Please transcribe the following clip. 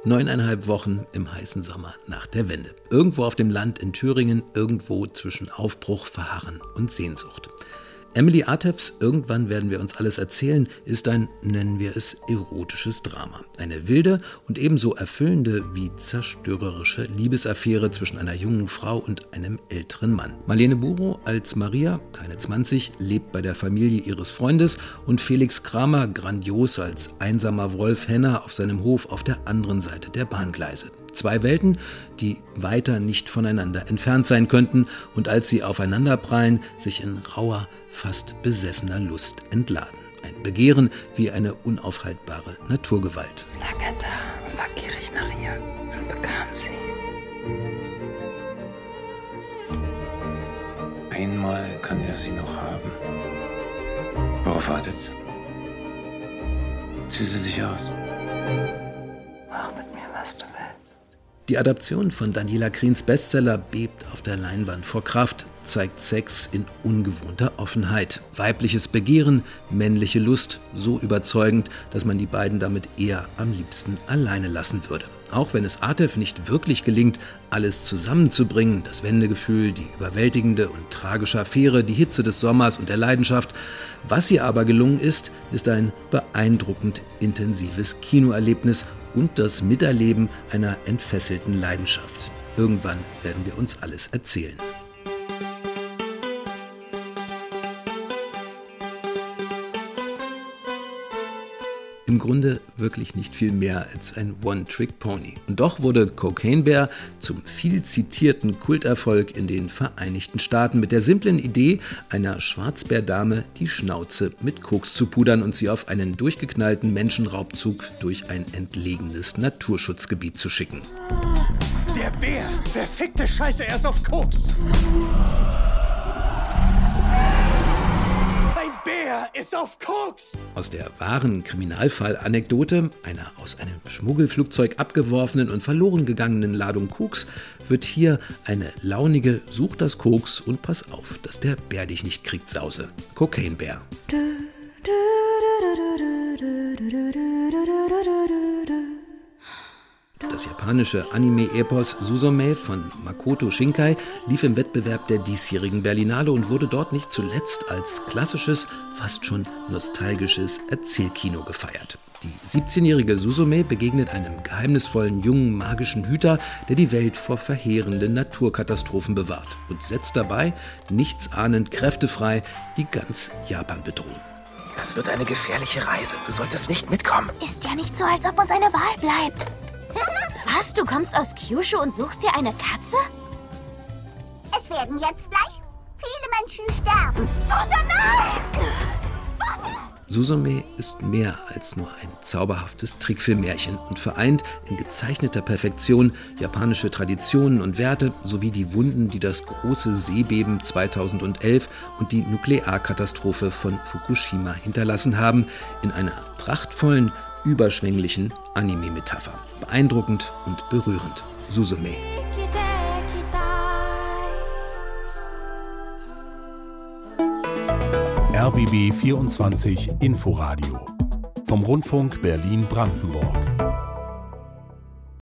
9,5 Wochen im heißen Sommer nach der Wende. Irgendwo auf dem Land in Thüringen, irgendwo zwischen Aufbruch, Verharren und Sehnsucht. Emily Artefs Irgendwann werden wir uns alles erzählen ist ein, nennen wir es, erotisches Drama. Eine wilde und ebenso erfüllende wie zerstörerische Liebesaffäre zwischen einer jungen Frau und einem älteren Mann. Marlene Buro als Maria, keine 20, lebt bei der Familie ihres Freundes und Felix Kramer, grandios als einsamer Wolf Henner auf seinem Hof auf der anderen Seite der Bahngleise. 2 Welten, die weiter nicht voneinander entfernt sein könnten und als sie aufeinanderprallen, sich in rauer, fast besessener Lust entladen. Ein Begehren wie eine unaufhaltbare Naturgewalt. Es lag er da und war gierig nach ihr und bekam sie. Einmal kann er sie noch haben. Worauf wartet sie? Zieh sie sich aus. Mach mit mir, was du willst. Die Adaption von Daniela Kriens Bestseller bebt auf der Leinwand vor Kraft, zeigt Sex in ungewohnter Offenheit. Weibliches Begehren, männliche Lust, so überzeugend, dass man die beiden damit eher am liebsten alleine lassen würde. Auch wenn es Artef nicht wirklich gelingt, alles zusammenzubringen, das Wendegefühl, die überwältigende und tragische Affäre, die Hitze des Sommers und der Leidenschaft. Was ihr aber gelungen ist ein beeindruckend intensives Kinoerlebnis und das Miterleben einer entfesselten Leidenschaft. Irgendwann werden wir uns alles erzählen. Im Grunde wirklich nicht viel mehr als ein One-Trick-Pony. Und doch wurde Cocaine Bear zum viel zitierten Kulterfolg in den Vereinigten Staaten mit der simplen Idee, einer Schwarzbärdame die Schnauze mit Koks zu pudern und sie auf einen durchgeknallten Menschenraubzug durch ein entlegenes Naturschutzgebiet zu schicken. Der Bär, verfickte Scheiße, er ist auf Koks. Ein Bär ist auf Koks. Aus der wahren Kriminalfall-Anekdote, einer aus einem Schmuggelflugzeug abgeworfenen und verloren gegangenen Ladung Koks, wird hier eine launige Such das Koks und pass auf, dass der Bär dich nicht kriegt Sause. Cocaine Bear. Das japanische Anime-Epos Suzume von Makoto Shinkai lief im Wettbewerb der diesjährigen Berlinale und wurde dort nicht zuletzt als klassisches, fast schon nostalgisches Erzählkino gefeiert. Die 17-jährige Suzume begegnet einem geheimnisvollen jungen magischen Hüter, der die Welt vor verheerenden Naturkatastrophen bewahrt und setzt dabei, nichtsahnend kräftefrei, die ganz Japan bedrohen. Das wird eine gefährliche Reise. Du solltest nicht mitkommen. Ist ja nicht so, als ob uns eine Wahl bleibt. Was, du kommst aus Kyushu und suchst dir eine Katze? Es werden jetzt gleich viele Menschen sterben. Oder nein! Suzume ist mehr als nur ein zauberhaftes Trickfilmmärchen und vereint in gezeichneter Perfektion japanische Traditionen und Werte sowie die Wunden, die das große Seebeben 2011 und die Nuklearkatastrophe von Fukushima hinterlassen haben, in einer prachtvollen, überschwänglichen Anime-Metapher. Beeindruckend und berührend. Suzume. RBB 24 Inforadio vom Rundfunk Berlin-Brandenburg.